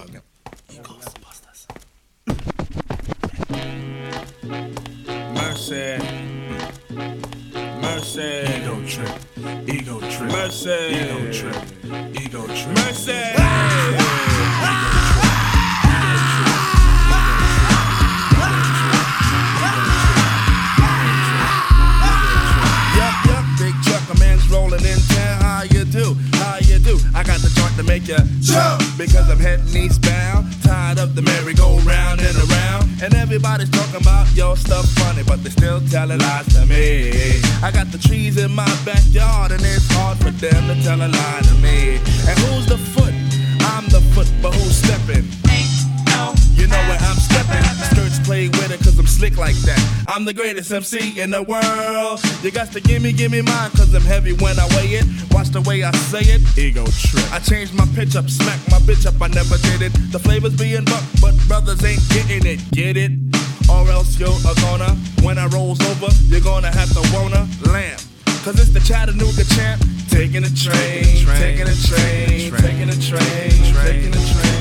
Ghostbusters. Mercy. Mercy. Ego trip. Ego trip. Mercy. Ego trip. Ego trip. Mercy. Rolling in town, how you do? How you do? I got the joint to make you jump because I'm heading eastbound. Tired of the merry-go-round and around, and everybody's talking about your stuff funny, but they still telling lies to me. I got the trees in my backyard, and it's hard for them to tell a lie to me. And who's the foot? I'm the foot, but who's stepping? You know where I'm stepping. Skirts play with it cause I'm slick like that. I'm the greatest MC in the world. You got to give me mine cause I'm heavy when I weigh it. Watch the way I say it. Ego trip. I changed my pitch up, smack my bitch up, I never did it. The flavor's being bucked, but brothers ain't getting it. Get it? Or else you're gonna, when I rolls over, you're gonna have to wanna lamb. Cause it's the Chattanooga champ. Taking a train, taking a train, taking a train, taking a train.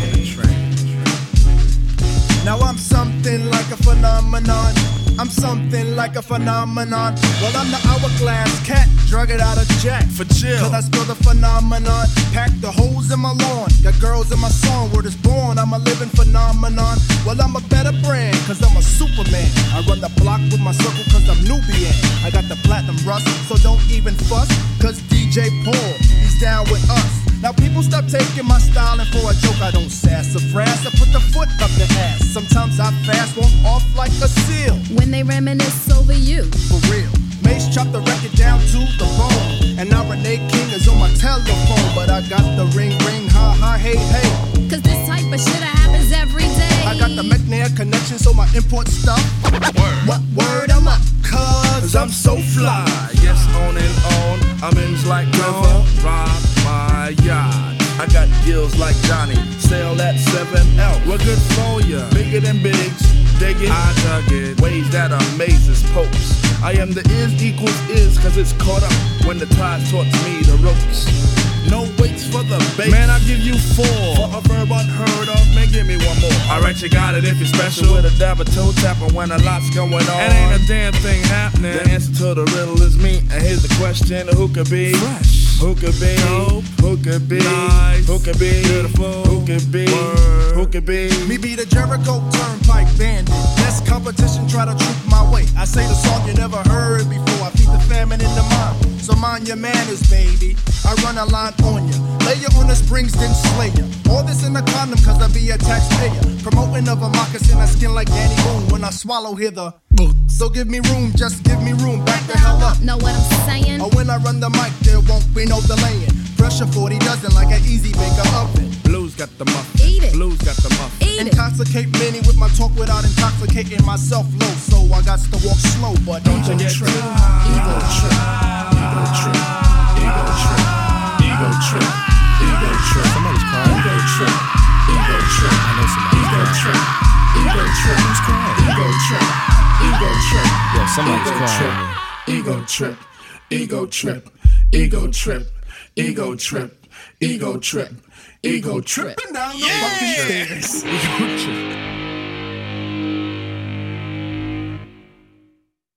Now I'm something like a phenomenon. I'm something like a phenomenon. Well, I'm the hourglass cat, drug it out of jack. For chill. Cause I spill the phenomenon. Pack the holes in my lawn. Got girls in my song. Word is born, I'm a living phenomenon. Well, I'm a better brand, cause I'm a Superman. I run the block with my circle cause I'm Nubian. I got the platinum rust, so don't even fuss. Cause DJ Paul, he's down with us. Now people stop taking my styling for a joke. I don't sass or frass. I put the foot up the ass. Sometimes I fast, walk off like a seal. When they reminisce over you. For real. Mace chopped the record down to the bone. And now Renee King is on my telephone. But I got the ring, ha ha, hey, hey. Cause this type of shit happens every day. I got the McNair connection, so my import stuff. What word I'm up? Cause I'm so fly. Yes, on and on. I'm in like river. Rock my yacht. I got gills like Johnny. Sail that 7L. We're good for ya. Bigger than bigs. Dig it. I dug it. Ways that amazes popes. I am the is equals is cause it's caught up when the tide taught me the ropes. No waits for the bait. Man, I'll give you 4 for a verb unheard of. Man, give me one more. Alright, you got it if you're special. With a dab of toe tapping when a lot's going on. And ain't a damn thing happening. The answer to the riddle is me. And here's the question: who could be fresh? Who could be dope? Who could be nice? Who could be beautiful? Who could be word? Who could be me? Be the Jericho Turnpike Bandit. Best competition, try to troop my way. I say the song you never heard before. I feed the famine in the mind. So mind your manners, baby. I run a line on ya. Lay ya on the springs, then slay ya. All this in a condom, cause I be a taxpayer. Promoting of a moccasin, I skin like Danny Boone when I swallow hither. So give me room, just give me room. Back the hell up. Know what I'm saying? Or when I run the mic, there won't be no delaying. Pressure 40 dozen like an easy baker oven. Blues got the muffin. Eat it. Blues got the muffin. Eat Intoxicate many with my talk without intoxicating myself low. So I got to walk slow, but don't you get trip. Ego trip. Ego trip. Ego trip. Ego trip. Ego trip. Somebody's crying. Ego trip. Ego trip. I know somebody. Ego trip. Ego trip. Who's crying? Ego trip. Ego trip. Yeah, somebody's crying. Ego trip. Ego trip. Ego trip. Ego trip. Ego trip. Ego tripping down the fucking stairs. Ego trip.